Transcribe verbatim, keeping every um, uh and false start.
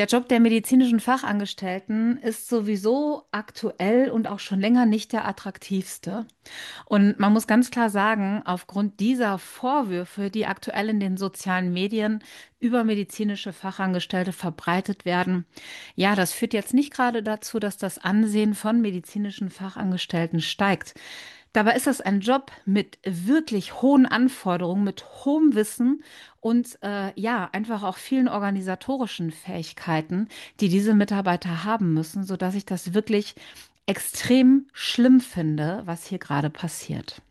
Der Job der medizinischen Fachangestellten ist sowieso aktuell und auch schon länger nicht der attraktivste. Und man muss ganz klar sagen, aufgrund dieser Vorwürfe, die aktuell in den sozialen Medien über medizinische Fachangestellte verbreitet werden, ja, das führt jetzt nicht gerade dazu, dass das Ansehen von medizinischen Fachangestellten steigt. Dabei ist das ein Job mit wirklich hohen Anforderungen, mit hohem Wissen und äh, ja, einfach auch vielen organisatorischen Fähigkeiten, die diese Mitarbeiter haben müssen, sodass ich das wirklich extrem schlimm finde, was hier gerade passiert.